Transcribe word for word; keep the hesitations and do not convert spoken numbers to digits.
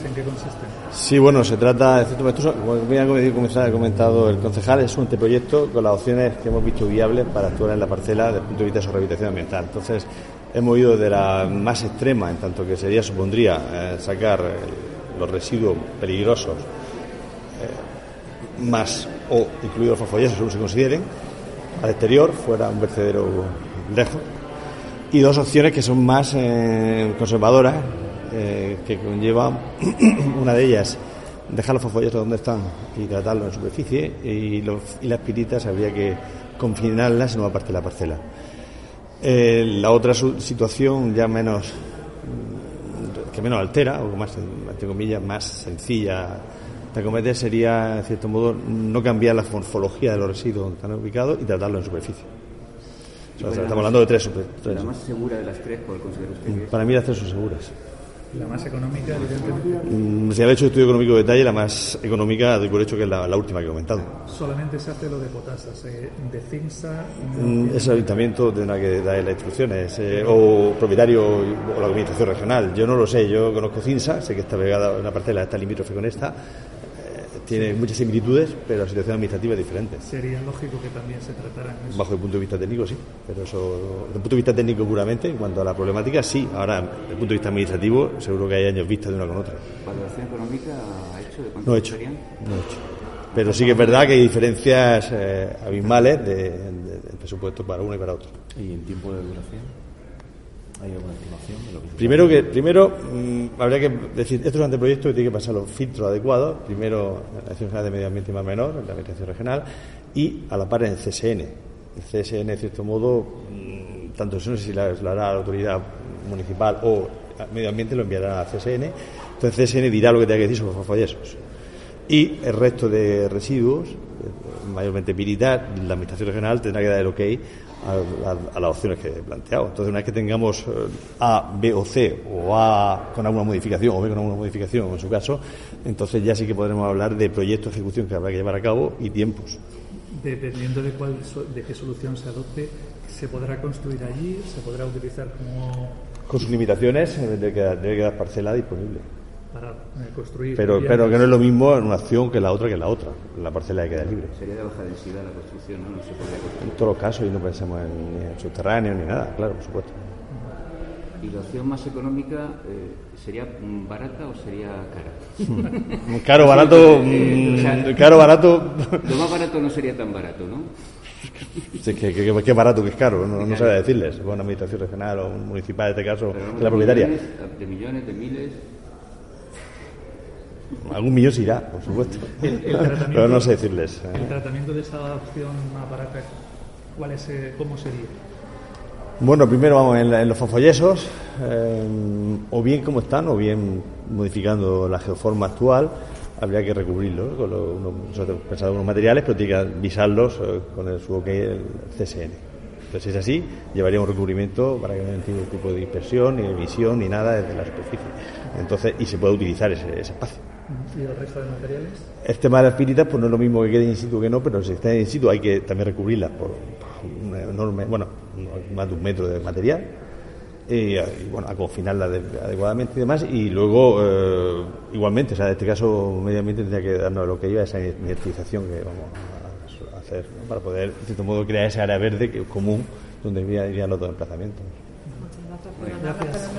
¿En qué consisten? Sí, bueno, se trata, esto, como bien ha comentado el concejal, es un anteproyecto con las opciones que hemos visto viables para actuar en la parcela desde el punto de vista de su rehabilitación ambiental. Entonces, hemos ido de la más extrema, en tanto que sería, supondría, eh, sacar eh, los residuos peligrosos, eh, más o incluidos los fosfoyesos, según se consideren, al exterior, fuera un vertedero lejos, y dos opciones que son más eh, conservadoras, eh, que conllevan, una de ellas, dejar los fosfoyesos donde están y tratarlos en superficie, y, los, y las piritas habría que confinarlas en una parte de la parcela. Eh, la otra su, situación ya menos, que menos altera, o más, entre comillas, más sencilla de acometer, sería, en cierto modo, no cambiar la morfología de los residuos donde están ubicados y tratarlos en superficie. O sea, estamos hablando de tres, super, tres. ¿La más segura de las tres, cuál considera usted que es? Para mí las tres son seguras. La más económica, evidentemente. Mm, si había hecho estudio económico de detalle, la más económica, doy por hecho que es la, la última que he comentado. Solamente se hace lo de Potasa, se, de Cinsa. Mm, ese ayuntamiento tendrá que dar las instrucciones, eh, o propietario o la administración regional. Yo no lo sé, yo conozco Cinsa, sé que está pegada a una parcela, está limítrofe con esta. Tiene muchas similitudes, pero la situación administrativa es diferente. Sería lógico que también se trataran eso. Bajo el punto de vista técnico, sí. Pero eso, desde el punto de vista técnico puramente, en cuanto a la problemática, sí. Ahora, desde el punto de vista administrativo, seguro que hay años vista de una con otra. ¿Valoración económica ha hecho? ¿De cuánto no he hecho, serían? no he hecho. Pero sí que es verdad que hay diferencias eh, abismales de, de, de presupuesto para uno y para otro. ¿Y en tiempo de duración? ¿Hay alguna estimación de lo que Primero, que, primero mmm, habría que decir, esto es un anteproyecto que tiene que pasar los filtros adecuados, primero en la Dirección General de Medio Ambiente y Mar Menor, en la Administración Regional, y a la par en el C S N. El C S N, de cierto modo, mmm, tanto eso no sé si lo hará la autoridad municipal o Medio Ambiente, lo enviará a C S N, entonces C S N dirá lo que tenga que decir sobre los fosfoyesos. Y el resto de residuos, mayormente piritas, la Administración Regional tendrá que dar el ok A, a, a las opciones que he planteado. Entonces, una vez que tengamos eh, A, B o C, o A con alguna modificación, o B con alguna modificación, en su caso, entonces ya sí que podremos hablar de proyectos de ejecución que habrá que llevar a cabo y tiempos. Dependiendo de cuál, de qué solución se adopte, ¿se podrá construir allí? ¿Se podrá utilizar como...? Con sus limitaciones, debe quedar, debe quedar parcela disponible. Para eh, construir... Pero, pero que no es lo mismo en una acción que la otra que la otra. La parcela que queda libre. Sería de baja densidad la construcción, ¿no? No se podría construir. En todos los casos, y no pensamos en, ni en subterráneo ni nada, claro, por supuesto. ¿Y la opción más económica eh, sería barata o sería cara? Caro, barato... Eh, o sea, caro, barato... Lo más barato no sería tan barato, ¿no? Sí, que, que, que, que barato, que es caro, no, no sabía decirles. Una administración regional o municipal, en este caso, Pero que la propietaria. Millones, de millones, de miles... Algún millón se irá, por supuesto. El, el Pero no sé decirles. ¿eh? El tratamiento de esa opción más barata, ¿cuál es, eh, ¿cómo sería? Bueno, primero vamos en, la, en los fosfoyesos, eh, o bien como están, o bien modificando la geoforma actual, habría que recubrirlos con los, uno, nosotros pensamos en unos materiales, pero tiene que avisarlos eh, con el, su ok el C S N. Entonces, si es así, llevaría un recubrimiento para que no haya ningún tipo de dispersión, ni emisión, ni nada desde la superficie. Entonces, y se puede utilizar ese, ese espacio. ¿Y el resto de materiales? El tema de las piritas, pues no es lo mismo que quede in situ que no, pero si está in situ hay que también recubrirlas por una enorme, bueno, más de un metro de material, y, y bueno, a confinarlas de, adecuadamente y demás, y luego, eh, igualmente, o sea, en este caso, Medio Ambiente tendría que darnos lo que iba a esa inertización que vamos a hacer, ¿no? Para poder, de cierto modo, crear esa área verde que es común donde irían los dos emplazamientos. Gracias.